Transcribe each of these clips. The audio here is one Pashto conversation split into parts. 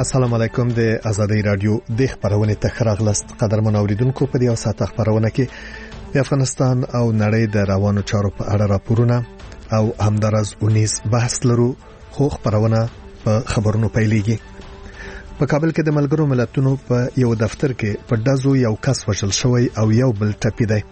السلام علیکم. د آزادۍ رادیو د خبرونه تخراغلست قدرمن اوریدونکو په دې او ساعت خبرونه کې د افغانستان او نړۍ د روانو چارو په اړه راپورونه او همدارس 19 بحث لرو. خو خبرونه په خبرونو پیلېږي. په کابل کې د ملګرو ملتونو په یو دفتر کې په دازو یو کس وژل شوی او یو بل ټپي دی.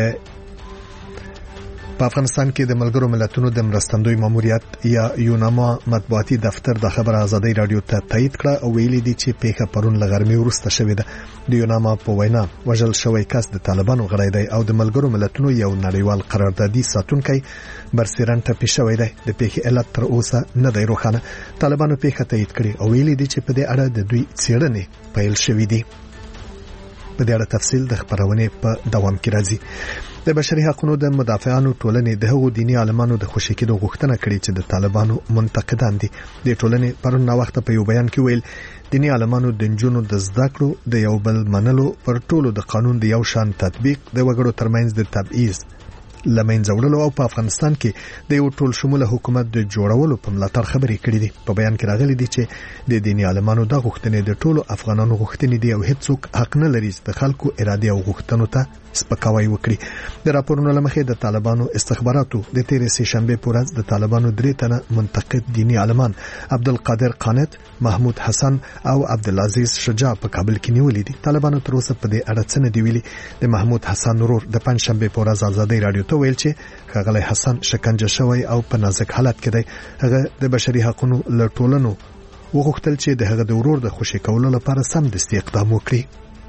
په افغانستان کې د ملګرو ملتونو د مرستندوی ماموریت یا یوناما مطبوعاتي دفتر د خبر آزادۍ رادیو ته تایید کړه او ویلي دي چې پیښه پرون لغرمې وروسته شوې ده. د یوناما په وینا وژل شوی کس د طالبانو غړی دی او د ملګرو ملتونو یو نړیوال قراردادي ساتونکی برسیرن ټپي شوی دی. د پیښې علت تر اوسه نه دی روښانه. طالبانو پیښه تایید کړې او ویلي دي چې په دې اړه د دوی څېړنې پیل شوې دي. په دې اړه تفصیل د خبرونه په دوام کې راځي. د بشري حقوقو د مدافعانو ټولنې د هغو دینی عالمانو د خوشی کېدو غوښتنه کړې چې د طالبانو منتقدان دي. د ټولنې پرون وخت په یو بیان کې ویل دینی عالمانو د جنونو د زده کړو د یو بل منلو پر ټولو د قانون د یو شان تطبیق د وګړو ترمنځ د تبعیض لمنځه وړلو او په افغانستان کې د یو ټول شموله حکومت د جوړولو په ملاتړ خبرې کړې دي. په بیان کې راغلي دي چې د دینی عالمانو د غوښتنې د ټولو افغانانو غوښتنې دي او هیڅوک حق نه لري چې د خلکو اراده او غوښتنو ته سپکاوی وکړي. د راپورونو لمخې د طالبانو استخباراتو د تیرې سه شنبه پر ورځ د طالبانو درې تنه منتقد دینی عالمان عبدالقادر قانت، محمود حسن او عبدالعزیز شجاع په کابل کې نیولې دي. طالبانو تر اوسه په دې اړه څه نه دی ویلي. د محمود حسن ورور د پنځ شنبه پر ورځ آزادۍ رادیو ته ویل چې ښاغلی حسن شکنجه شوی او په نازک حالت کې دی. هغه د بشري حقوقو له ټولنو وغوښتل چې د هغه د ورور د خوشی کولو لپاره سمدستي اقدام وکړي.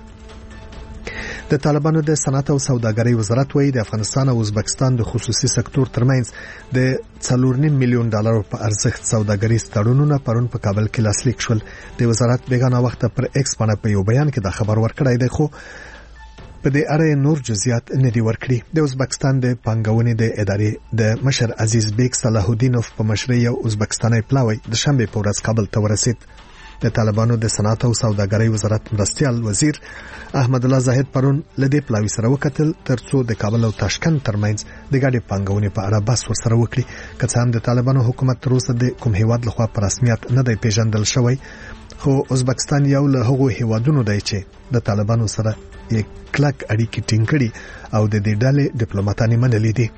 د طالبانو د صنعت او سوداګرۍ وزارت وایي د افغانستان او ازبکستان د خصوصي سکتور ترمنځ د 4.5 میلیون ډالر په ارزښت سوداګریز تړونونه پرون په کابل کې لاسلیک شول. د وزارت بیگانه وخت پر ایکس باندې په یو بیان کې دا خبر ورکړی دی، خو په دې اړه نور جزئیات نه دی ورکړي. د ازبکستان د پنګونې د ادارې د مشر عزیز بیگ صلاح الدینوف په مشرۍ یو ازبکستاني پلاوی د شنبه په ورځ کابل ته ورسید. د طالبانو د صنعت او سوداګرۍ وزارت مرستيال وزیر احمد الله زاهد پرون لدې پلاوی سره وکتل ترڅو د کابل او تاشکند ترمنځ د ګاډي پنګونې په اړه بحث ورسره وکړي. که څه هم د طالبانو حکومت تر اوسه د کوم هیواد لخوا په رسمیت نه دی پیژندل شوی، خو ازبکستان یو له هغو هیوادونو دی چې د طالبانو سره یک کلک اړیکې ټینګ کړي او د دې ډلې ډیپلوماټان منلي دي.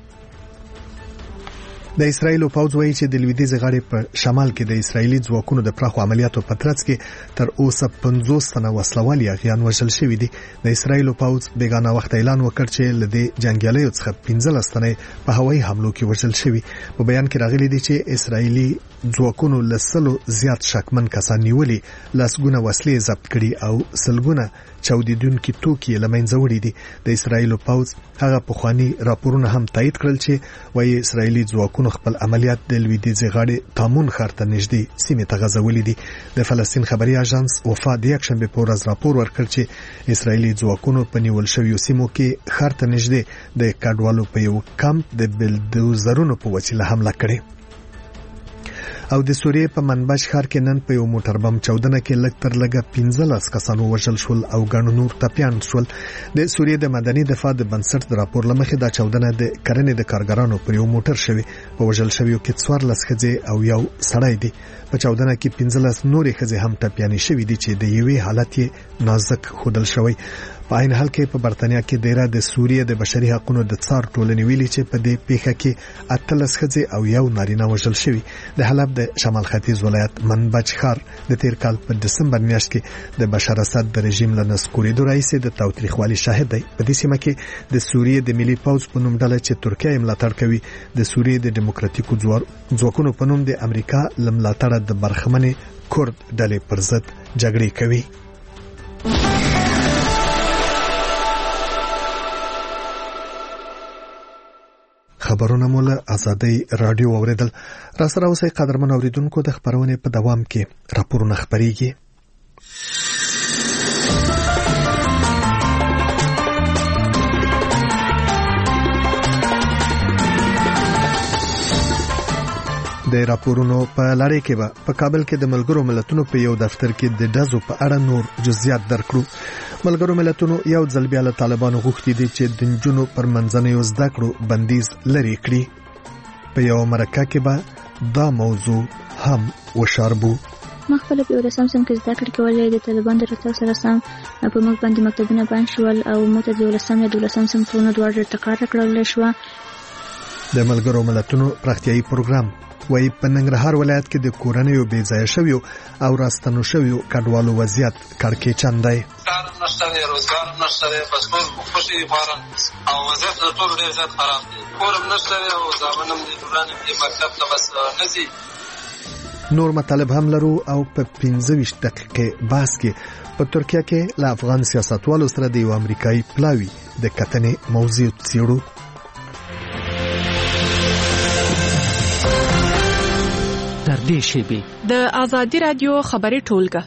د اسرایل پوځ وایي چې د لویدیځ غاړې په شمال کې د اسرایلی ځواکونو د پراخو عملیاتو په ترڅ کې تر اوسه 50 تنه وسلوال یاغیان وژل شوي دي. د اسرایل پوځ بیگانه وخت اعلان وکړ چې لدې جنگیالیو څخه 15 تنه په هوایي حملو کې وژل شوي. په بیان کې راغلي دي چې اسرایلی ځواکونو لسلو زیات شکمن کسان نیولي، لسګونه وسلې ضبط کړي او سلګونه چاودیدونکي توکي لمنځه وړي دي. د اسرایل پوځ هغه پخوانی راپورونه هم تایید کړل چې وایي اسرایلی ځواکونو خپل عملیات د لویدیځ غاړې تامون ښار ته نږدې سیمې ته غځولي دي. د فلسطین خبري اژانس وفا د یک شنبه په ورځ راپور ورکړ چې اسرایلی ځواکونو په نیول شویو سیمو کې ښار ته نږدې د کډوالو په یو کمپ د بلدوزرونو په وسیله حمله کړې. او د سوریې په منبج ښار کې نن په یو موټر بم چاودنه کې لږ تر لږه 15 کسان وژل شول او ګڼ نور ټپیان شول. د سوریې د مدني دفاع د بنسټ د راپور لمخې دا چاودنه د کرنې د کارګرانو پر یو موټر شوی. په وژل شویو کې 14 ښځې او یو سړی دی. په چاودنه کې 15 نورې ښځې هم ټپیانې شوې دي چې د یوې حالت یې نازک ښودل شوی. په عین حال کې په برتانیا کې دیره د سوریې د بشري حقوقو د څار ټولنې ویلي چې په دې پیښه کې 18 ښځې او یو نارینه وژل شوي. د حلب د شمال ختیځ ولایت منبج ښار د تیر کال په دسمبر میاشت کې د بشار اسد د رژیم له نسکورېدو راهیسې د تاوتریخوالي شاهد دی. په دې سیمه کې د سوریې د ملي پوځ په نوم ډله چې ترکیه یې ملاتړ کوي د سوریې د دیموکراتیکو ځواکونو په نوم د امریکا له ملاتړه د برخمنې کورد ډلې پر ضد جګړې کوي. خبرونه مولا آزادۍ رادیو اوریدل. را سره اوسئ قدرمن اوریدونکو. د خبرونه په دوام کې راپورونه خبريږي. د راپورونو په لړۍ کې په کابل کې د ملګرو ملتونو په یو دفتر کې د دازو په اړه نور جزئیات درکړو. ملګرو ملتونو یو ځل بیا له طالبانو غوښتي دي چې د نجونو پر منځنیو زده کړو بندیز لرې کړي. په یو مرکه کې به دا موضوع هم وشاربو. ما خپل په 11 سم کې زده کړې کولې د طالبان د راتګ سره سم په موږ باندې مکتبونه بند شول او موږ ته د 11 یا 12 سم په دواړو ټکر کړل شو. د ملګرو ملتونو پراختیایي پروګرام وایي په ننګرهار ولایت کې د کورنیو بې ځایه شویو او راستنو شویو کډوالو وضعیت کړکېچن دی. کار نشته دی، روزګار نشته دی، بس ټول خوشي دي فارغ او وضعیت د ټولو ډېر زیات خراب دی. کورم نشته دی او زامن هم دي، ټولان هم دي، مکتب ته بس نه ځي. نور مطالب هم لرو او په 15 دقیقې بحث کې په ترکیه کې له افغان سیاستوالو سره د یو امریکایي پلاوي د کتنې موضوع څیړو. در دې شیبې د آزادی رادیو خبري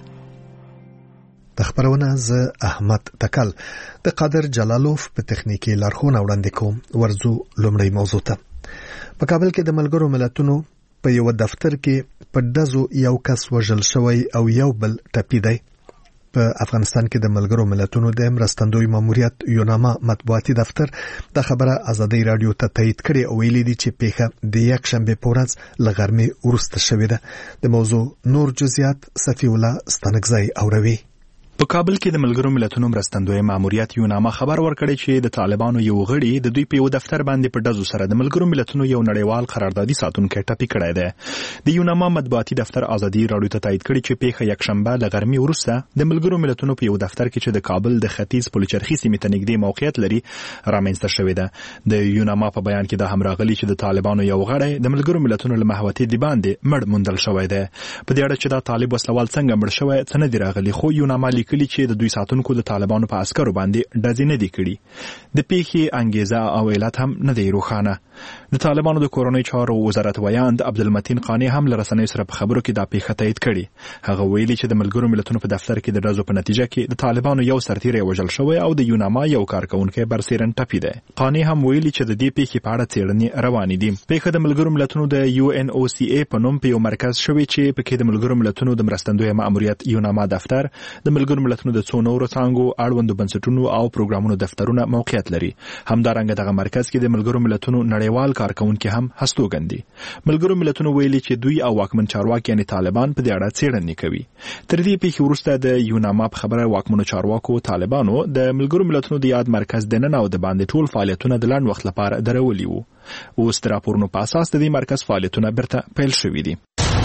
ټولګه د خبرونه ز احمد تکل د قادر جلالوف په تخنیکی لارښوونه وړاندې کوم. ورزو لومړی موضوع ته. په کابل کې د ملګرو ملتونو په یو دفتر کې په دزو یو کس وژل شوی او یو بل ټپي دی. په افغانستان کې د ملګرو ملتونو د مرستندوی ماموریت یوناما مطبوعاتي دفتر د خبره آزادۍ رادیو ته تایید کړي او ویلي دي چې پیښه د یک شنبه په ورځ له غرمې وروسته شوې ده. د موضوع نور جزئیات صفی الله ستنګزی اوروي. په کابل کې د ملګرو ملتونو مرستندوی ماموریت یوناما خبر ورکړی چې د طالبانو یو غړي د دوی په یو دفتر باندې په دزو سره د ملګرو ملتونو یو نړیوال قراردادي ساتونکی ټپي کړی دی. د یوناما مطبوعاتي دفتر آزادي رادیو ته تایید کړي چې پیښه یک شنبه له غرمې وروسته د ملګرو ملتونو په یو دفتر کې چې د کابل د ختیځ پلچرخي سیمې ته نږدې موقعیت لري رامنځته شوې ده. د یوناما په بیان کې د هم راغلي چې د طالبانو یو غړی د ملګرو ملتونو له محوطې د باندې مړ موندل شوی دی. په دې اړه چې دا طالب وسلوال څنګه مړ شوی څه نه دی راغلي، خو یوناما لیکلي چې د دوی ساتونکو د طالبانو په عسکرو باندې ډزې نه دي کړي. د پیښې انګیزه او علت هم نه دی روښانه. د طالبانو د کورنۍ چارو وزارت ویاند عبدالمتین قانی هم له رسنیو سره په خبرو کې دا پیښه تایید کړي. هغه ویلي چې د ملګرو ملتونو په دفتر کې د ډزو په نتیجه کې د طالبانو یو سرتیری وژل شوی او د یوناما یو کارکونکی برسیرن ټپي دی. قانی هم ویلي چې د دې پیښې په اړه څېړنې روانې دي. پیښه د ملګرو ملتونو د UNOCA په نوم په یو مرکز شوی چې پکې د ملګرو ملتونو د مرستندوی ماموریت یوناما دفتر، د ملګرو ملتونو د څو نورو څانګو، اړوندو بنسټونو او پروګرامونو دفترونه موقعیت لري. همدارنګه دغه مرکز کې د ملګرو ملتونو نړیوال کارکونکي هم هستوګن دي. ملګرو ملتونو ویلي چې دوی او واکمن چارواکي یعنی طالبان په دې اړه څېړنې کوي. تر دې پیښې وروسته د یوناما په خبره واکمنو چارواکو طالبانو د ملګرو ملتونو د یاد مرکز د نن او د باندې ټول فعالیتونه د لنډ وخت لپاره درولي وو. اوس د راپورونو په اساس د دې مرکز فعالیتونه بیرته پیل شوي دي.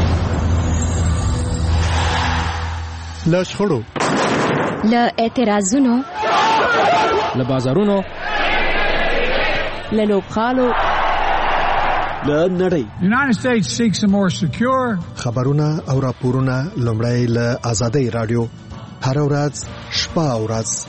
له شخړو، له اعتراضونو، له بازارونو، له لوبخالو، له نړۍ. United States seeks a more secure. خبرونه او راپورونه لومړی له آزادۍ رادیو هر ورځ شپه او ورځ.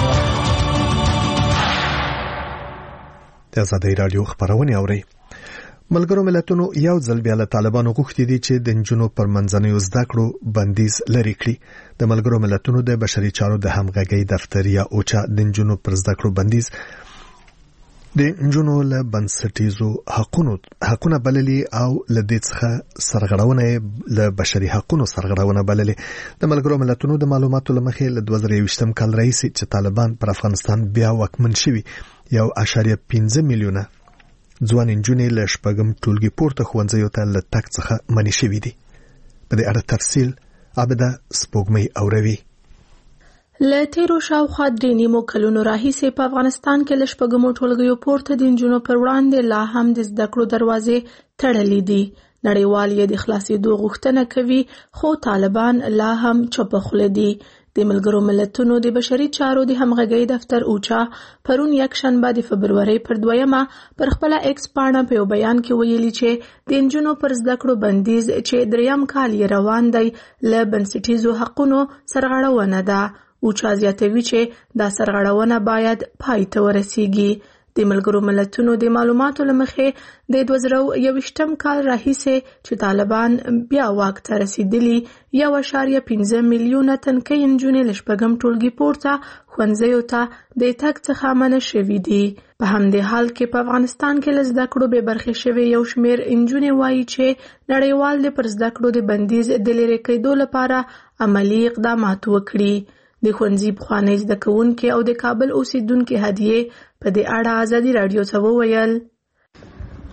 د آزادۍ رادیو خبرونه اوري. ملګرو ملتونو یو ځل بیا له طالبانو غوښتي دي چې د نجونو پر منځنیو زده کړو بندیز لري کړي. د ملګرو ملتونو د بشري چارو د همغږۍ دفتر یا اوچا د نجونو پر زده کړو بندیز د نجونو له بنسټیزو حقونه بللي او له دې څخه سرغړونه له بشري حقوقو سرغړونه بللي. د ملګرو ملتونو د معلوماتو لمخې له 2023 کال راهیسې چې طالبان پر افغانستان بیا واکمن شوي 1.5 میلیونه ځوان نجونې له شپږم ټولګي پورته ښوونځیو ته له تګ څخه منع شوي دي. په دې اړه تفصیل عبده سپوږمۍ اوروي. له تیرو شاوخوا 3 کلونو راهیسې په افغانستان کې له شپږمو ټولګیو پورته د نجونو پر وړاندې لا هم د زده کړو دروازې تړلې دي. نړیوال یې د خلاصېدو غوښتنه کوي، خو طالبان لا هم چوپه خوله دي. د ملګرو ملتونو د بشري چارو د همغږۍ دفتر اوچا پرون یک شنبه د فبرورۍ پر 2 پر خپل ایکس پاڼه په بیان کې ویلي چې د نجونو پر زده کړو بندیز چې 3 کال یې روان دی له بنسټیزو حقوقو سرغړونه ده. اوچا زیاتوي چې دا سرغړونه باید پای ته ورسیږي. د ملګرو ملتونو د معلوماتو لمخې د 2021 کال راهیسې چې طالبان بیا واک ته رسیدلي 1.5 میلیونه تنکۍ نجونې له شپږم ټولګي پورته ښوونځیو ته د تګ څخه منع شوي دي. په همدې حال کې په افغانستان کې له زده کړو بې برخې شوي یو شمېر نجونې وایي چې نړیوال د پر زده کړو د بندیز د لرې کېدو لپاره عملي اقدامات وکړي. د ښوونځي پخوانی زده کوونکي او د کابل اوسیدونکي هدیه په دې اړه آزادي رادیو ته وویل.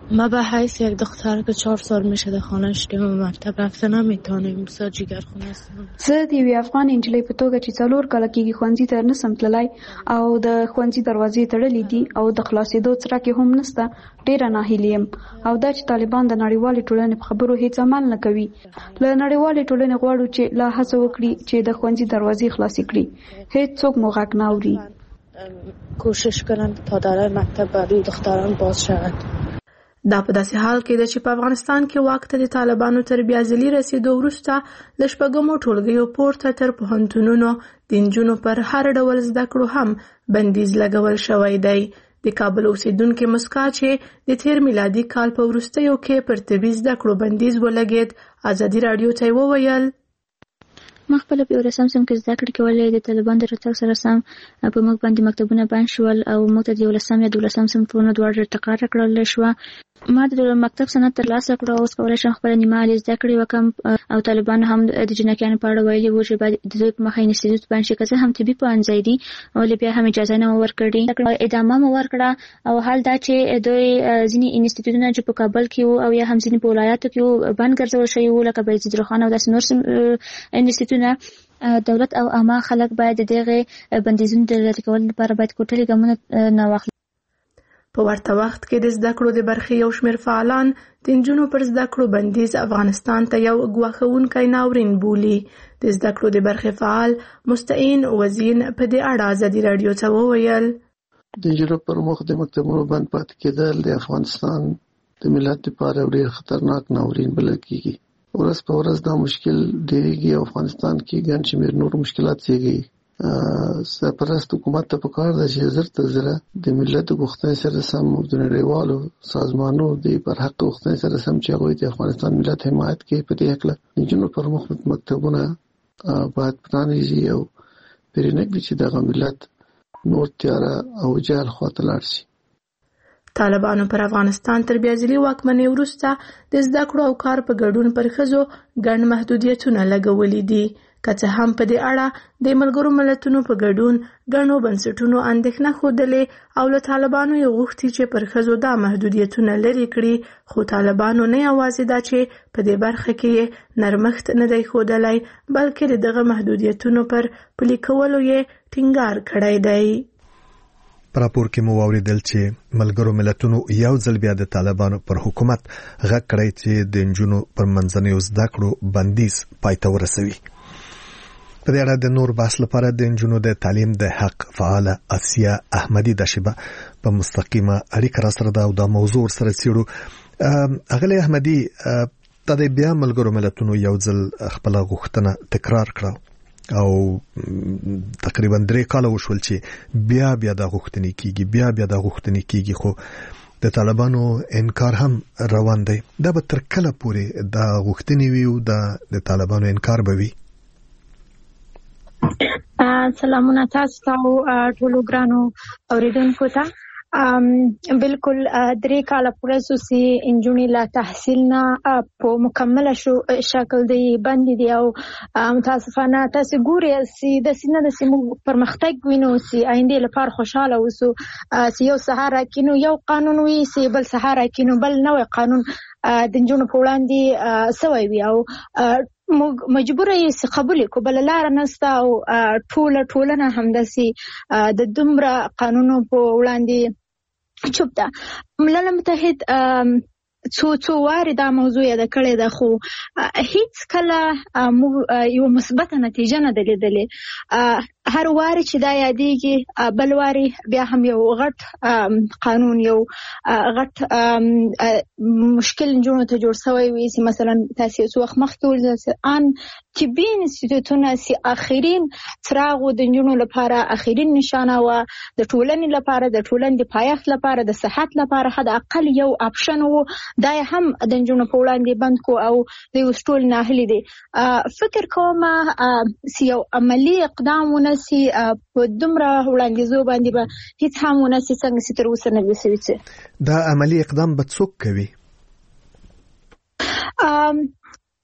ما به حیث یک دختر که 4 سال میشه در خانه شدیم و مکتب رفتن نمیتونیم، بسیار جیگرخونه هستم. زه د یوې افغان نجلۍ په توګه چې 4 کاله کېږي ښوونځي ته نسم تللی او د ښوونځي دروازې تړلې دي او د خلاصېدو څرک یې هم نشته، ډېره ناهیلې یم. او دا چې طالبان د نړیوالې ټولنې په خبرو هیڅ عمل نه کوي. له نړیوالې ټولنې غواړو چې لا هڅه وکړي چې د ښوونځي دروازې خلاصې کړي. هیڅ څوک مو غږ نه اوري. کوشش کنند تا در مکتب برای دختران باز شود. دا په داسې حال کې ده چې په افغانستان کې واک ته د طالبانو تر بیا ځلي رسیدو وروسته له شپږمو ټولګیو پورته تر پوهنتونونو د نجونو پر هر ډول زده کړو هم بندیز لګول شوی دی. د کابل اوسیدونکو مسکا چې د تیر میلادي کال په وروستیو کې پر طبي زده کړو بندیز ولګید، ازادي راډیو ته وویل ما خپل په ورسم سم کې زده کړې کولې د طالبان د راتګ سره سم په موږ باندې مکتبونه بند شول او موږ ته د 11 یا 12 صنفونو دوه ارتقا کړل شو. ما د مکتب سند ترلاسه کړ او اوس کولای شم خپل نیمه عالی زده کړې وکم. او طالبان هم د جنکیانو په اړه ویلي وو چې باید د دوی په مخه انسټیټیوټ باندې که څه هم طبي پوهنځی دی او بیا هم اجازه نه ورکړي، ادامه مو ورکړه. او حال دا چې دوی ځینې انسټیټیوټونه چې په کابل کې وو او یا هم ځینې په ولایاتو کې وو بند ګرځول شوي وو لکه بهزید روخان او داسې نور انسټیټیوټونه. دولت او عامه خلک باید دغه بندیزونو د لرې کولو لپاره باید کوټلي ګامونه نه واخلي. په ورته وخت کې د زده کړو د برخې یو شمېر فعالان د نجونو پر زده کړو بندیز افغانستان ته یو ګواښونکی ناورین بولي. د زده کړو د برخې فعال مستعین وزین په دې اړه ازادي راډیو ته وویل د نجونو پر مخ د مکتبونو بند پاتې کېدل د افغانستان د ملت لپاره ډېر خطرناک ناورین بلل کېږي. ورځ په ورځ دا مشکل ډېرېږي او افغانستان کې ګڼ شمېر نور مشکلات زیږوي. سرپرست حکومت ته پکار ده چې زر تر زره د ملت غوښتنې سره سم د نړیوالو سازمانونو د برحق غوښتنې سره سم چې هغوی د افغانستان ملت حمایت کوي په دې هکله نجونو پر مخ مکتبونه باید پرانیزي او پرېنږدي چې دغه ملت نور تیاره او جهل خواته لاړ شي. طالبانو پر افغانستان تر بیا ځلي واکمنۍ وروسته د زده کړو او کار په ګډون پر ښځو ګڼ محدودیتونه لګولي دي. که څه هم په دې اړه د ملګرو ملتونو په ګډون ګڼو بنسټونو اندېښنه ښودلې او له طالبانو یې غوښتي چې پر ښځو دا محدودیتونه لرې کړي، خو طالبانو نه یوازې دا چې په دې برخه کې یې نرمښت نه دی ښودلی بلکې د دغه محدودیتونو پر پلي کولو یې ټینګار کړی دی. په راپور کې مو واوریدل چې ملګرو ملتونو یو ځل بیا د طالبانو پر حکومت غږ کړی چې د نجونو پر منځنیو زده کړو بندیز پای ته ورسوي. په دې اړه د نور بحث لپاره د نجونو د تعلیم د حق فعاله اسیا احمدی د شبه په مستقیمه اړیکه را سره ده او دا موضوع سره څېړو. اغلی احمدی د بیا ملګرو ملتونو یو ځل خپل غوښتنه تکرار کړه او تقریبا 3 کاله وشول چې بیا دا غوښتنې کیږي خو د طالبانو انکار هم روان دی. دا به تر کله پورې دا غوښتنې وي او د طالبانو انکار به وي؟ سلامونه تاسو ته ټولو ګرانو اوریدونکو ته. بالکل 3 کاله پورې سوسي انجونی لا تحصیل نه په مکمل شکل دی باندې دی او متاسفانه تاسو ګوري سي د سینه د سیمو پرمختګ وینو سي آینده لپاره خوشاله اوسو سي یو سهار کینو یو قانون وي سي بل سهار کینو بل نوې قانون د انجونو په وړاندې سوي وي او مجبور یې قبول کو بل لار نستا او ټولنه همداسي د دومره قانونو په وړاندې چوپ ده. ملل متحد څو واره دا موضوع یاد کړی ده خو هیڅ کله یو مثبت نتیجه نه لیدلې. هر واره چې دا یادېږي بل واره بیا هم یو غټ قانون یو غټ مشکل جوړ ته جوړ شوی وي. مثلا تاسو وخت مخکې ان طبي انسټیټیوټونه سي اخرین څراغ د جنونو لپاره اخرین نشانه و د ټولنې لپاره د ټولنې د پایښت لپاره د صحت لپاره حد اقل یو اپشن وو دا هم د جنونو په وړاندې بند کو او د وستول نه هلي دي. فکر کوم سي یو عملی اقدامونه سي په دومره وړاندیزو باندې به هیڅ هم ونسي څنګه چې تر اوسه نه وسوي. دا عملی اقدام به څوک کوي؟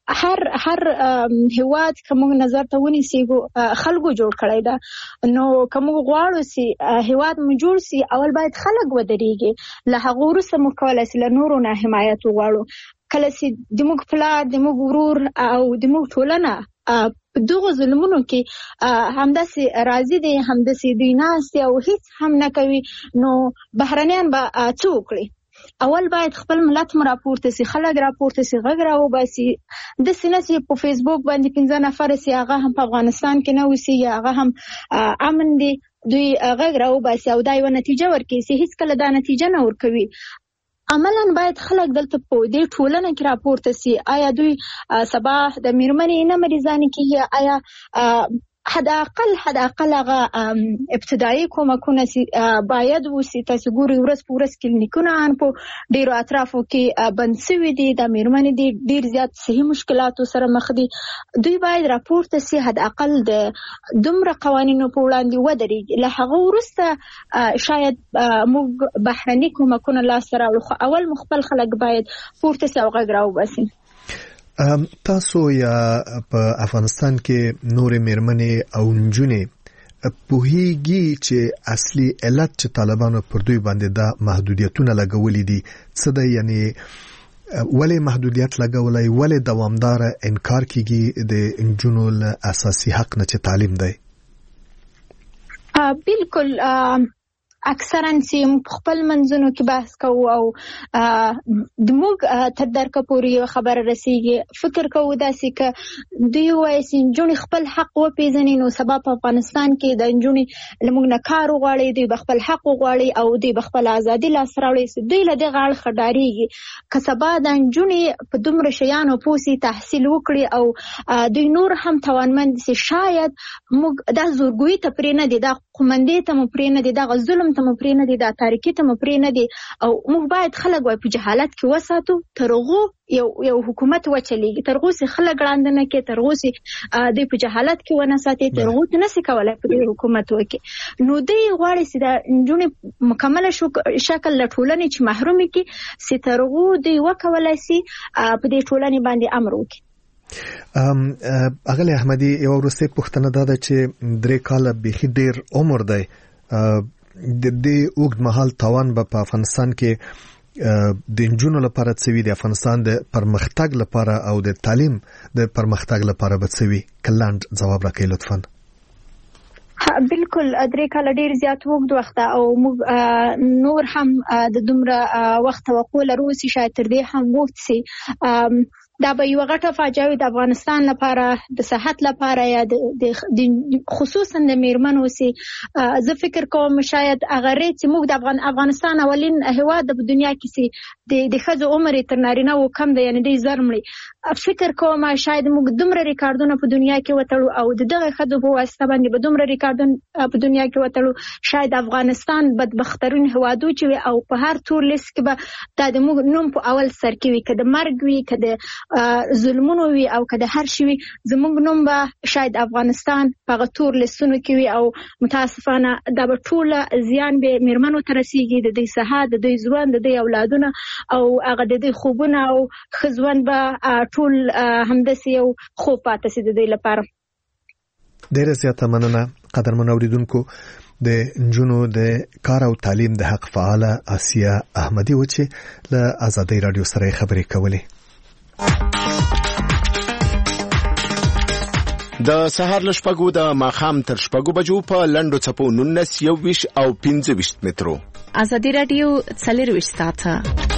هر هیواد کوم نظر ته ونیسي خلکو جوړ کړی دا نو کوم غواړو سي هیواد مو جوړ سي اول باید خلک ودرېږي له هغه وروسته مو کولای سي له نورو نه حمایت وغواړو کله سي د موږ پلار د موږ ورور او د موږ ټولنه دغه ظلمونو کې همداسې راضي دي همداسې دوی ناست او هیڅ هم نه کوي نو بهرنیان به څه وکړي اول باید خپل ملت مو راپورته سي خلک راپورته سي غږ راوباسي د سیناسي په فیسبوک باندې 15 نفر سي هغه هم په افغانستان کې نه وسی هغه هم امن دي دوی غږ راوباسي او دا یو نتیجه ورکړي سي هیڅ کله دا نتیجه نه ورکوي عملاً باید خلک دلته په دې ټولنه کې راپورته سي آیا دوی سبا د میرمنې نه مریضان کیږي آیا حد اقل هغه ابتدایي کومکونه باید وسی تاسو ګوري ورځ په ورځ کلینیکونه ان په ډیرو اطرافو کې بند شوي دي د میرمنې دي ډیر زیات صحي مشکلاتو سره مخ دي دوی باید راپورته سي حد اقل د دومره قوانینو په وړاندې ودرېږي له هغه وروسته شاید موږ بهرني کومکونه لاسته راوړو اول مخبل خلک باید پورته سي او غږ راوباسي تاسو یا په افغانستان کې نور میرمنې او نجونې پوهیږي چې اصلي علت چې طالبانو پر دوی باندې دا محدودیتونه لګولې دي څه ده یعنی ولې محدودیت لګولای ولې دوامدار انکار کیږي د نجونو له اساسي حق نه چې تعلیم دی بالکل اکثرا چې خپل منځونو کې بحث کوو او د موږ تر درکه پورې خبره رسیږي فکر کوو داسې که دوی وایي چې نجونې خپل حق وپېژني نو سبا په افغانستان کې د نجونې له موږ نه کار وغواړي دوی به خپل حق وغواړي او دوی به خپل ازادي لاسته راوړي دوی له دغه اړخه ډارېږي که سبا د نجونې په دومره شیانو پوه سي تحصیل وکړي او دوی نور هم توانمند سي شاید موږ دا زورګویي ته پرې نه دي دا قومندې ته مو پرې نه دي دغه ظلم ته مو پرې نه دي دا تاریکي ته مو پرې نه دي او موږ باید خلک وای په جهالت کې وساتو تر هغو یو حکومت وچلېږي تر هغو چې خلک ړانده نه کړي تر هغو چې دوی په جهالت کې ونه ساتي تر هغو ته نسي کولی په دې حکومت وکړي نو دوی غواړي چې د نجونې مکمله شکل له ټولنې چې محرومې کړي چې تر هغو دوی وکولی سي په دې ټولنې باندې امر وکړي اغلی احمدی یو وروستۍ پوښتنه دا ده چې 3 کاله بیخي ډیر عمر دی د دې اوږد مهال توان به په افغانستان کې د نجونو لپاره څه وي د افغانستان د پرمختګ لپاره او د تعلیم د پرمختګ لپاره به څه وي کلاند جواب راکړئ لطفا بالکل 3 کاله ډیر زیات وخت وخت او موږ نور هم د دومره وخت توقع لرو چې شاید تر دې هم وخت سي دا به یو غټه فاجعه وي د افغانستان لپاره د صحت لپاره یا د خصوصا د میرمنو سي زه فکر کوم شاید هغه ریت چې موږ د افغانستان اولین هیواد په دنیا کې سي د ښځو عمر تر نارینه و کم دی یعنی د زر مړي فکر کوم شاید موږ دومره ریکارډونه په دنیا کې وتړو او دغه ښځو په واسطه باندې به دومره ریکارډونه په دنیا کې وتړو شاید افغانستان بدبخترین هیوادو چې او په هر تور لیست کې به د موږ نوم په اول سر کې وي کده مرګ وي کده ظلمونو وي او کده هر شي وي زموږ نوم به شاید افغانستان په غتور لسونو کې وي او متاسفانه دا به ټول زیان به میرمنو ته رسیږي د دې صحت د دې ژوند د دې اولادونه او هغه د دې خوبونه او خزوند به ټول همداسې یو خوب پاتې سي د دې لپاره ډېر زیاته مننه قدرمن اوریدونکو د نجونو د کار او تعلیم د حق فعال آسیا احمدی و چې له آزادۍ رادیو سره خبرې کولې د سهار لشپګو د ماخام تر شپګو بجو په لندو چپو 19 21 او 25 مترو آزادۍ رادیو 24 ساعته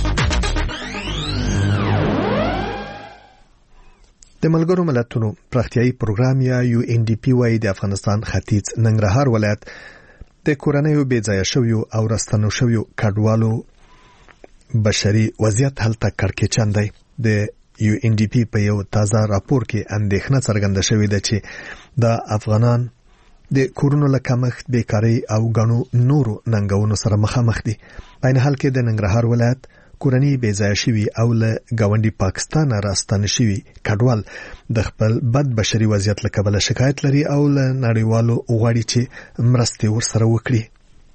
د ملګرو ملتونو پراختیایي پروګرام یا UNDP وايي د افغانستان ختیځ ننګرهار ولایت د کورنیو بېځایه شویو او راستنو شویو کډوالو بشري وضعیت هلته کړکېچن دی د UNDP په یو تازه راپور کې اندېښنه څرګنده شوې ده چې د افغانان د کورونو له کمښت بیکاري او غنو نورو ننګونو سره مخامخ دي په این حال کې د ننګرهار ولایت کورنۍ بېځایه شوي او له ګاونډي پاکستان راستانه شوي کډوال د خپل بد بشري وضعیت له کبله شکایت لري او له نړیوالو غواړي چې مرستې ورسره وکړي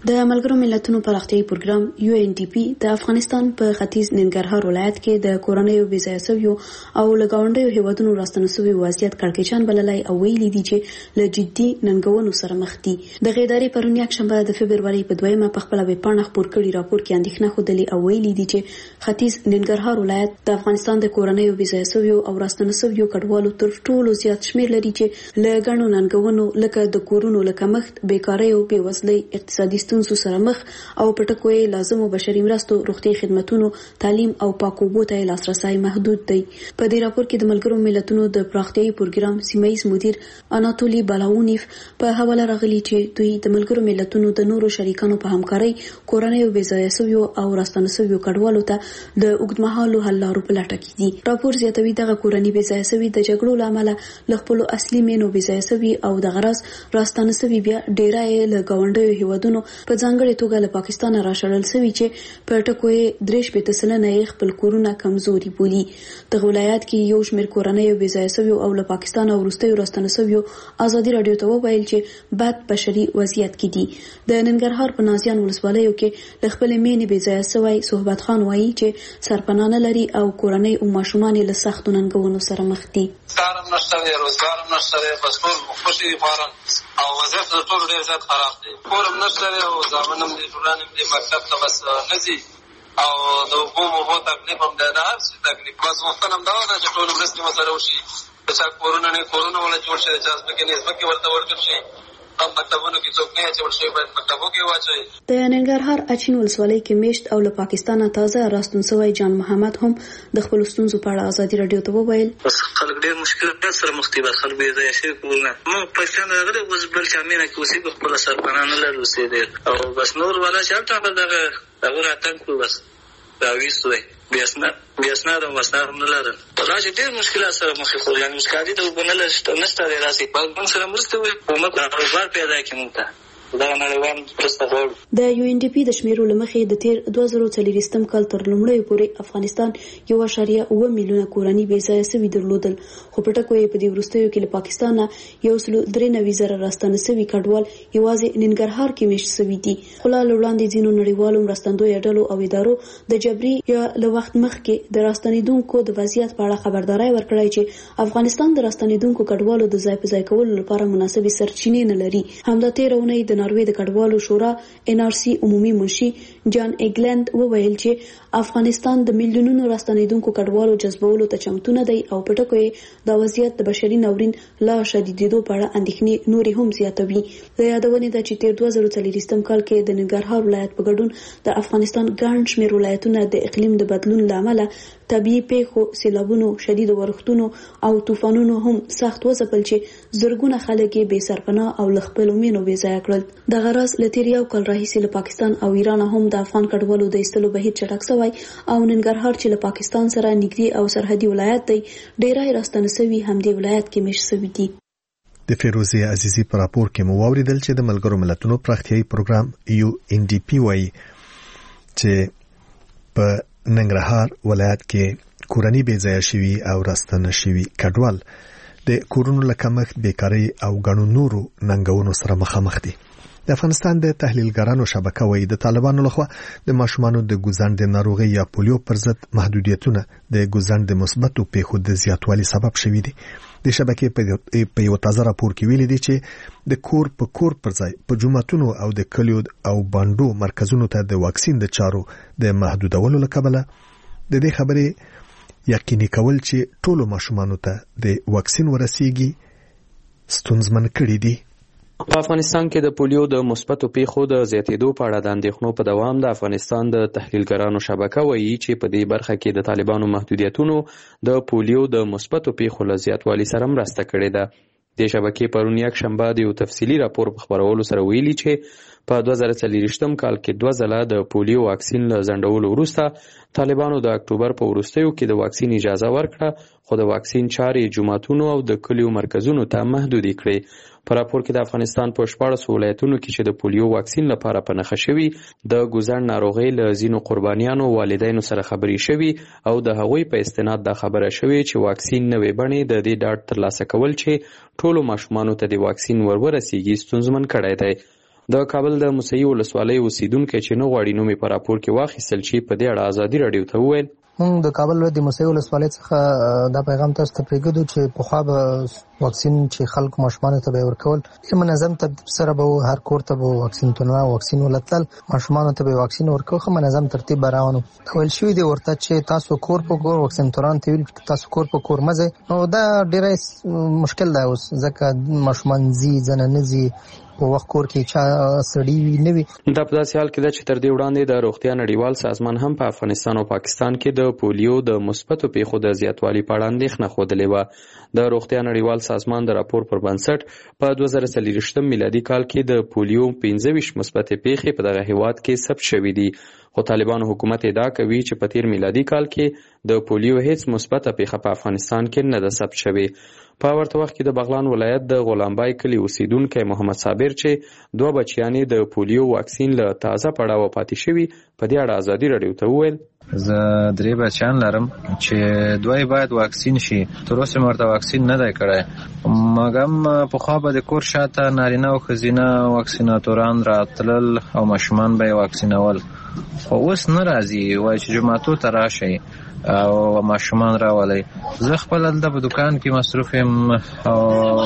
د ملګرو ملتونو پراختیایي پروګرام UNDP د افغانستان په ختیځ ننګرهار ولایت کې د کورونیو بېځایه شویو او لګاونډیو هیوادونو راستنه شوی وضعیت کړکېچن بللای او ویلي دي چې له جدي ننګونو سره مخ دي. د ادارې پرون یکشنبه د فبرवरी په 2 په خپل ویبپاڼه خپور کړي راپور کې اندېښنه خوده او ویلي دي چې ختیځ ننګرهار ولایت د افغانستان د کورونیو بېځایه شویو او راستنه شویو کډوالو تر ټولو زیات شمیر لري چې له ګڼو ننګونو لکه د کورونو لکمښت، بیکارۍ او بېوزلۍ، اقتصادي ستونزو سره مخ او پټکوي لازمو بشري مرستو، روغتي خدماتونو، تعلیم او پاکو اوبو ته لاسرسي محدود دی. په دې راپور کې د ملګرو ملتونو د پراختیایي پروګرام سیمایي مدیر اناتولي بالاونیف په حواله راغلي چې دوی د ملګرو ملتونو د نورو شریکانو په همکارۍ کورنیو بېځایه شویو او راستنه شویو کډوالو ته د اوږدمهالو حل لارو په لټه کې دي. راپور زیاتوي دغه کورنۍ بېځایه شوي د جګړو له امله له خپلو اصلي مینو بېځایه شوي او د غرض راستنه شوي بیا ډیره یې له ګاونډیو هیوادونو په ځانګړې توګه له پاکستان راشړل شوي چې په ټکو یې 3% یې خپل کورونه کمزوري بولي. دغه ولایت کې یو شمېر کورنیو بېځایه شویو او له پاکستان وروستیو راستنه شویو ازادي راډیو ته وویل چې بد بشري وضعیت کې دي. د ننګرهار په نازیان ولسوالیو کې له خپلې مینې بېځایه شوی صحبت خان وایي چې سرپناه نه لري او کورنۍ او ماشومان له سختو ننګونو سره مخ دي. کارم نشته دی، روزګارم نشته دی، بس ټول خوشي دي فارغ او وضعیت د ټولو ډېر زیات خراب دی. کورم نشته دی او زامن هم دي، ټولان هم دي، مکتب ته بس نه ځي او د اوبو تکلیف هم دی، د هر څه تکلیف. بس غوښتنه هم دا ده چې ټولو مرستې ورسره وشي. د چا کورونه نه کورونه ولا جوړ شي، د چا ځمکې نه ځمکې ورته ورکړل شي. مکتبونو کې څوک نه اچول شوی باید مکتبو کې واچوي. د ننګرهار اچین ولسوالۍ کې میشت او له پاکستانه تازه راستون شوی جان محمد هم د خپلو ستونزو په اړه ازادي راډیو ته وویل. بس خلک ډېر مشکلات سره مخ دي، بس خلک بېځایه شوي کورونه. موږ پاکستان راغلي اوس بل چا مینه کې اوسېږو، خپله سرپناه نه لرو اوسېدی او بس نور والا چې هلته دغه راتګ کړو بس راویستو دی. بیاسناد او مسناد هم نه لرل. راشي ډېر مشکلات سره مخ یې کړو. یعنې مسکادي د اوبه نشته دی، راسي موږ سره مرسته وکړي، حکومت کاروبار پیدا کړي موږ ته. د UNDP د شمیرو لمخې د تیر 2024 کال تر لومړیو پورې افغانستان 1.9 میلیونه کورنۍ بېځایه شوي درلودل، خو په ټکو یې په دې وروستیو کې له پاکستان 193,000 راستنه شوي کډوال یوازې ننګرهار کې میشت شوي دي. خو لا وړاندې ځینو نړیوالو مرستندویه ډلو او ادارو د جبري یا له وخت مخکې د راستنېدونکو د وضعیت په اړه خبرداری ورکړی چې افغانستان د راستنېدونکو کډوالو د ځای په ځای کولو لپاره مناسبې سرچینې نه لري. همدا تېره اونۍ د ناروې د کډوالو شورا NRC عمومي منشي جان ایګلند وویل چې افغانستان د میلیونونو راستنېدونکو کډوالو جذبولو ته چمتو نه دی او په ټکو یې د وضعیت د بشري ناورین لا شدیدېدو په اړه اندېښنې نورې هم زیاتوي. د یادونې ده چې تیر 2024 کال کې د ننګرهار ولایت په ګډون د افغانستان ګڼ شمېر ولایتونه د اقلیم د بدلون له امله طبیعي پیښو، سیلابونو، شدید ورښتونو او طوفانونو هم سخت وځپل چې زرګونه خلک یې بې سرپناه او له خپلو مینو بېځایه کړل. دغه راز له تیر یو کال راهیسې له پاکستان او ایران هم د افغان کډوالو د ایستلو بهیر چټک شوی او ننګرهار چې له پاکستان سره نږدې او سرحدي ولایت دی، ډېری راستنه شوي همدې ولایت کې میشت شوي دي. د فیروزي عزیزي په راپور کې مو واوریدل چې د ملګرو ملتونو پراختیایي پروګرام UNDP وایي چې په ننګرهار ولایت کې کورنۍ بېځایه شوي او راستنه شوي کډوال د کورونو له کمښت، بیکارۍ او ګڼو نورو ننګونو سره مخامخ دي. د افغانستان د تحلیلګرانو شبکه وایي د طالبانو لخوا د ماشومانو د ګوزن د ناروغي یا پولیو پر ضد محدودیتونه د ګوزن د مثبتو پیښو د زیاتوالي سبب شوي دي. د شبکې په یو تازه راپور کې ویلي دي چې د کور په کور پر ځای په جوماتونو او د کلیو او بانډو مرکزونو ته د واکسین د چارو د محدودولو له کبله د دې خبرې یقیني کول چې ټولو ماشومانو ته د واکسین ورسیږي ستونزمن کړي دي. په افغانستان کې د پولیو د مثبتو پیښو د زیاتېدو په اړه د اندېښنو په دوام د افغانستان د تحلیلګرانو شبکه وایي چې په دې برخه کې د طالبانو محدودیتونو د پولیو د مثبتو پیښو له زیاتوالي سره مرسته کړې ده. د شبکې پرون یکشنبه د یو تفصیلي راپور په خپرولو سره ویلي چې په 2024 کال کې 2 ځله د پولیو واکسین له ځنډولو وروسته طالبانو د اکتوبر په وروستیو کې د واکسین اجازه ورکړه، خو د واکسین چارې جوماتونو او د کلیو مرکزونو ته محدودې کړې. په راپور کې د افغانستان په 14 ولایتونو کې چې د پولیو واکسین لپاره په نښه شوي د ګوزن ناروغۍ له ځینو قربانیانو والدینو سره خبرې شوي او د هغوی په استناد دا خبره شوې چې واکسین نوې بڼې د دې ډاډ ترلاسه کول چې ټولو ماشومانو ته د واکسین ورسیږي ستونزمن کړی دی. د کابل د موسهي ولسوالۍ اوسیدونکي چې نه غواړي نوم یې په راپور کې واخیستل شي په دې اړه ازادي راډیو ته وویل موږ د کابل د موسهي ولسوالۍ څخه دا پیغام تاسو ته پرېږدو چې پخوا به واکسین چې خلک ماشومان ته به ورکول منظم ترتیب سره به هر کور ته به واکسین تنوع واکسین ولتل ماشومان ته به واکسین ورکول خو منظم ترتیب براونه ول شوی دی ورته چې تاسو کور په کور واکسین توران ته ویل تاسو کور په کور مزه نو دا ډېر مشکل دی اوس ځکه ماشومان زی زنانزي په وخت کور کې چا سړی نه وي دا په داسې حال کې ده چې تر دې وړاندې د روغتیا نړیوال سازمان هم په افغانستان او پاکستان کې د پولیو د مثبتو پیښو د زیاتوالي په اړه اندېښنه ښودلې وه د روغتیا نړیوال سازمان د راپور پر بنسټ په 2023 میلادي کال کې د پولیو 25 مثبتې پیښې په دغه هیواد کې ثبت شوې دي خو طالبانو حکومت ادعا کوي چې په تیر میلادي کال کې د پولیو هیڅ مثبته پیښه په افغانستان کې نه ده ثبت شوې په ورته وخت کې د بغلان ولایت د غلامبای کلي اوسیدونکی محمد صابر چې 2 بچیان د پولیو واکسین له تازه پړاوه پاتې شوي په دې اړه ازادي راډیو ته وویل زه 3 بچیان لرم چې 2 باید واکسین شي تر اوسه مرته واکسین نه دی کړی مګم په خوا به د کور شاته نارینه او ښځینه واکسیناتوران راتلل او ماشومان به یې واکسینول خو اوس نه راځي وایي چې جوماتو ته راشئ او ماشومان راولئ زه خپل دلته په دکان کې مصروف یم او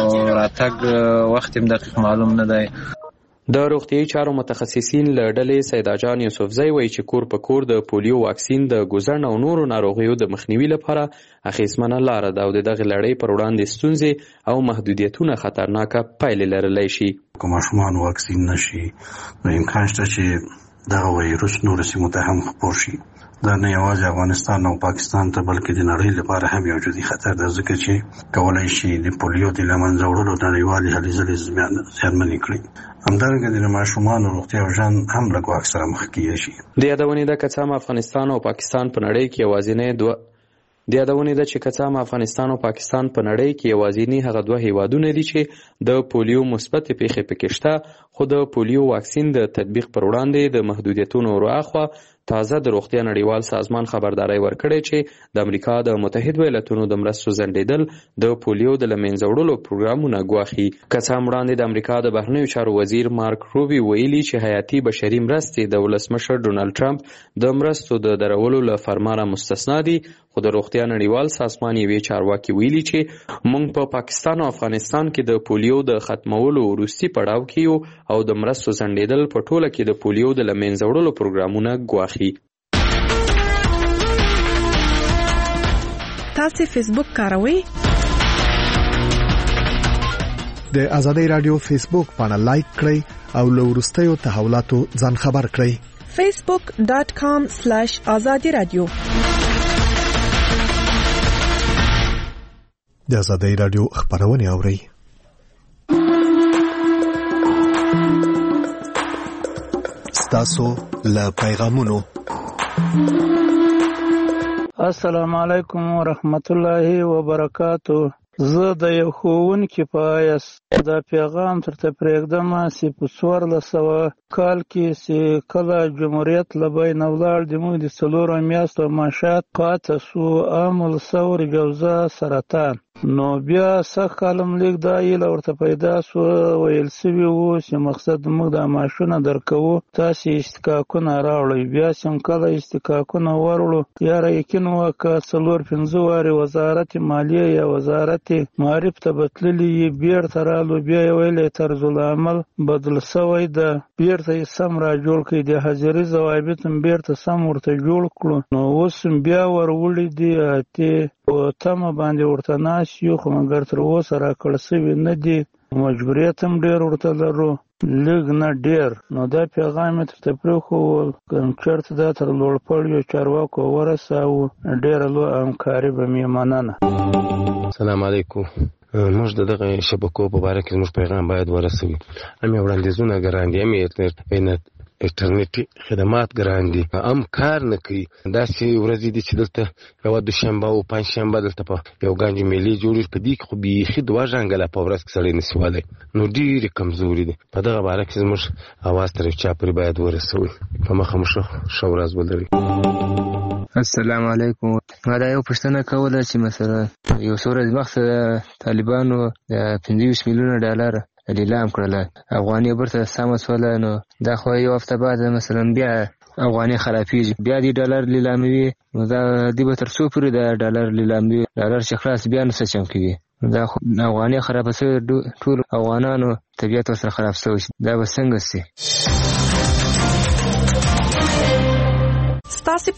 راتګ وخت یم دقیق معلوم نه دی د روغتیايي چارو متخصصین له ډلې سیداجان یوسفزی وایي چې کور په کور د پولیو واکسین د ګوزن او نورو ناروغیو د مخنیوي لپاره اغېزمنه لاره ده او د دغې لړۍ پر وړاندې ستونزې او محدودیتونه خطرناکه پایلې لرلی شي که ماشومان واکسین نشي نو امکان شته چې دغه ویروس نورو سیمو ته هم خپور شي دا نه یوازې افغانستان او پاکستان ته بلکې د نړۍ لپاره هم یو جدي خطر ده ځکه چې کولی شي د پولیو د له منځه وړلو نړیوالې هلې ځلې زیانمنې کړي همدارنګه د ماشومانو روغتیا او ژوند هم له ګواښ سره مخ کیدای شي د یادونې ده که څه هم افغانستان او پاکستان په نړۍ کې یوازینی د یادونې ده چې که څه هم افغانستان او پاکستان په نړۍ کې یوازینی هغه 2 هیوادونه دي چې د پولیو مثبتې پیښې پکې شته خو د پولیو واکسین د تطبیق پر وړاندې د محدودیتونو وراخوا تازه د روغتیا نړیوال سازمان خبرداري ورکړې چې د امریکا د متحد ایالاتونو د مرستو ځنډېدل د پولیو د له منځه وړلو پروګرامونه ګواښي که څه هم وړاندې د امریکا د بهرنیو چارو وزیر مارک روبي ویلي چې حیاتي بشري مرستې د ولسمشر ډونالډ ټرمپ د مرستو د درولو له فرمانه مستثنا دي خو د روغتیا نړیوال سازمان یوې چارواکي ویلي چې موږ په پاکستان او افغانستان کې د پولیو د ختمولو وروستي پړاو کې یو او د مرستو ځنډېدل په ټوله کې د پولیو د له منځه وړلو پروګرامونه ګواښي تاسو فیسبوک کاروئ د ازادي رادیو فیسبوک باندې لایک کړئ او له وروستیو تحولاتو ځان خبر کړئ facebook.com/azadi radio د ازادي رادیو خبرونه اورئ تاسو له پیغامونو السلام علیکم ورحمت الله وبرکاتو زه د یو ښوونکي په حیث دا پیغام درته پرېږدم چې په 1400 کال کې چې کله جمهوریت له بینه ولاړ د موږ د 4 میاشتو معاشات قاطع سو عامل ثور جوزه سرطان نو بیا سخت کالم لیک دا یې ورته پیدا سو ویل سوي وو چې مقصد موږ د معاشونه درکوو تاسو استحقاقونه راوړئ بیا سم کله استحقاقونه ورولو یاره یقین وکړه 4-5 وارې وزارت مالیه یا وزارت معارف ته بتللی بیرته رالو بیا یې ویلې طرز العمل بدل سوی ده بیرته یې سم را جوړ کړي د حاضري ضوابط هم بیرته سم ورته جوړ کړو نو اوس بیا ورولې دي اتې او تمه باندې ورته ناس یو خو مګر تر اوسه راکړ سوي نه دي مجبوریت هم ډېر ورته لرو لږ نه ډېر نو دا پیغام یې درته پرېښول که چېرته دا تر لوړپوړیو چارواکو ورساوو ډېره لویه همکاري به مې مننه السلام علیکم موږ د دغه شبکو په باره کې زموږ پیغام باید ورسوي هم یې وړاندیزونه ګران دي هم یې انټرنیټي خدمات ګران دي هم کار نه کوي داسې ورځې دي چې دلته یوه دوشنبه او پنجشنبه دلته په یو ګنج مېلې جوړېږي په دې کې خو بیخي 2 ژنګله په ورځ کې سړی نشي ولی نو ډېرې کمزوري دي په دغه باره کې زموږ اواز تر یو چا پورې باید ورسوي په مخه مو ښه ورځ ولرئ السلام علیکم ما دا یو پوښتنه کوله چې مثلا یو څو ورځې مخکې طالبانو د 25 میلیونه ډالر لیلام کړل افغاني برته سم وسوله نو دا خو یو هفته بعد مثلا بیا افغاني خرابېږي بیا د ډالر لیلاموي نو دا دی به تر څو پورې د ډالر لیلاموي ډالر چې خلاص بیا نه څه چم کوي دا افغاني خراب شوی ټول افغانانو طبیعت ورسره خراب شوی دا به څنګه سي